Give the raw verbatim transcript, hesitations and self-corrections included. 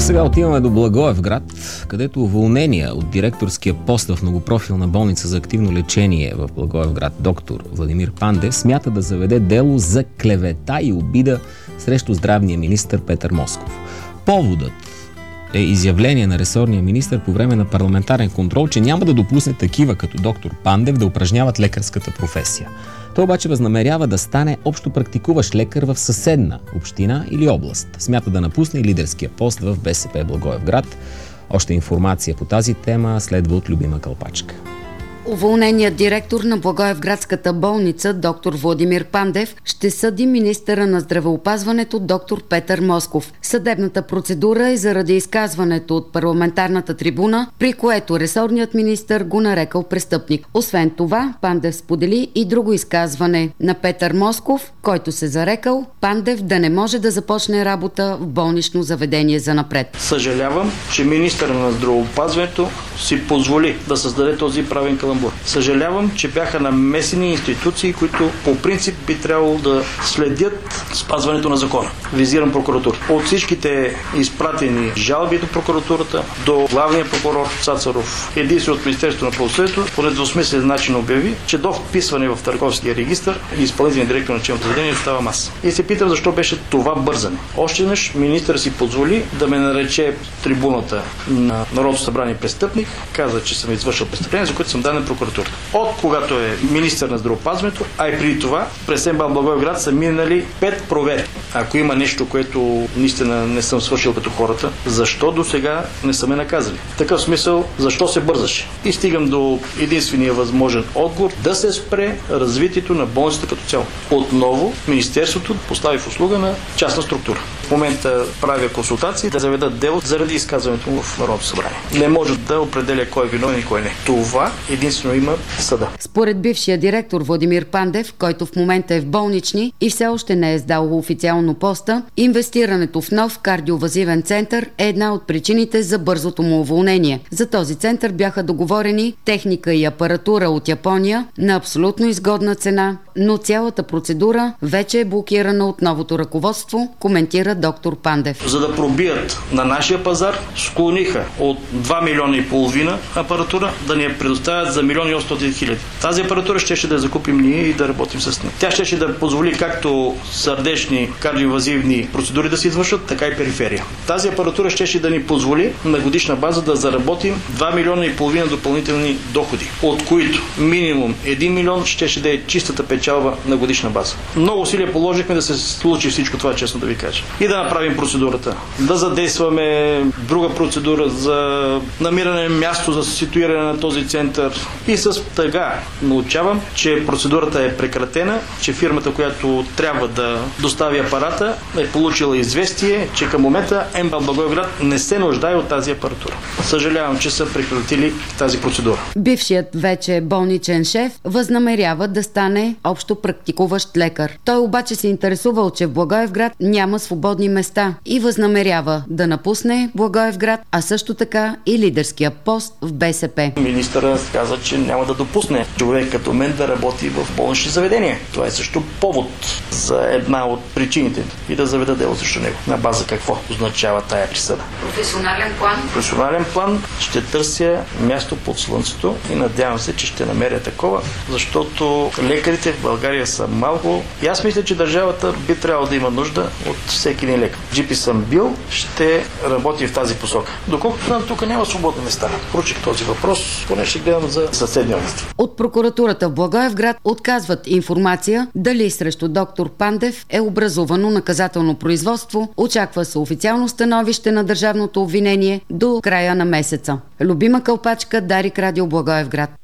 Сега отиваме до Благоевград, където уволнения от директорския пост в многопрофилна болница за активно лечение в Благоевград доктор Владимир Пандев смята да заведе дело за клевета и обида срещу здравния министър Петър Москов. Поводът е изявление на ресорния министър по време на парламентарен контрол, че няма да допусне такива като доктор Пандев да упражняват лекарската професия. Той обаче възнамерява да стане общо практикуващ лекар в съседна община или област. Смята да напусне лидерския пост в БСП Благоевград. Още информация по тази тема следва от Любима Кълпачка. Уволненият директор на Благоевградската болница доктор Владимир Пандев ще съди министъра на здравеопазването доктор Петър Москов. Съдебната процедура е заради изказването от парламентарната трибуна, при което ресорният министър го нарекал престъпник. Освен това, Пандев сподели и друго изказване на Петър Москов, който се зарекал Пандев да не може да започне работа в болнично заведение занапред. Съжалявам, че министър на здравеопазването си позволи да създаде този правен каламбур. Съжалявам, че бяха намесени институции, които по принцип би трябвало да следят спазването на закона. Визирам прокуратура. От всичките изпратени жалби до прокуратурата, до главния прокурор Цацаров, единствено от Министерството на правосъдието, по недвусмислен начин обяви, че до вписване в търговския регистър изпълнителният директор на лечебното заведение ставам аз. И се питам защо беше това бързане. Още веднъж министър си позволи да ме нарече трибуната на Народното събрание престъпник, каза, че съм извършил престъпление, за което съм даден прокуратура. От когато е министър на здравеопазването, а и преди това, през МБАЛ Благоевград са минали пет проверки. Ако има нещо, което наистина не съм свършил като хората, защо до сега не са ме наказали? В такъв смисъл, защо се бързаше? И стигам до единствения възможен отговор да се спре развитието на болницата като цяло. Отново Министерството постави в услуга на частна структура. В момента правя консултации да заведат дело заради изказването му в Народното събрание. Не може да определя кой е виновен и кой не. Това единствено има съда. Според бившия директор Владимир Пандев, който в момента е в болнични и все още не е сдал официално поста, инвестирането в нов кардиовазивен център е една от причините за бързото му уволнение. За този център бяха договорени техника и апаратура от Япония на абсолютно изгодна цена, но цялата процедура вече е блокирана от новото ръководство, коментира доктор Пандев. За да пробият на нашия пазар, склониха от два милиона и половина апаратура да ни я предоставят за милион и осемстотин хиляди. Тази апаратура ще ще да я закупим ние и да работим с нея. Тя ще ще да позволи както сърдечни кардиовазивни процедури да се извършат, така и периферия. Тази апаратура ще ще да ни позволи на годишна база да заработим два милиона и половина допълнителни доходи, от които минимум един милион ще ще да е чистата печалба на годишна база. Много усилия положихме да се случи всичко това, честно да ви кажа. И да направим процедурата. Да задействаме друга процедура за намиране на място за ситуиране на този център. И с тъга научавам, че процедурата е прекратена, че фирмата, която трябва да достави апарата, е получила известие, че към момента МБАЛ Благоевград не се нуждае от тази апаратура. Съжалявам, че са прекратили тази процедура. Бившият вече болничен шеф възнамерява да стане общо практикуващ лекар. Той обаче се интересувал, че в Благоевград няма свободни места и възнамерява да напусне Благоевград, а също така и лидерския пост в БСП. Министъра каза, че няма да допусне човек като мен да работи в болнични заведения. Това е също повод за една от причините и да заведа дело срещу него. На база какво означава тая присъда? Професионален план? Професионален план ще търся място под слънцето и надявам се, че ще намеря такова, защото лекарите в България са малко. И аз мисля, че държавата би трябвало да има нужда от всеки един лекар. Джипи съм бил, ще работи в тази посока. Доколкото знам, тук няма свободни места. Проучих този въпрос, поне ще гледам за съседни области. От прокуратурата в Благоевград отказват информация дали срещу доктор Пандев е образувано наказателно производство. Очаква се официално становище на държавното обвинение до края на месеца. Любима Кълпачка, Дарик Радио, Благоевград.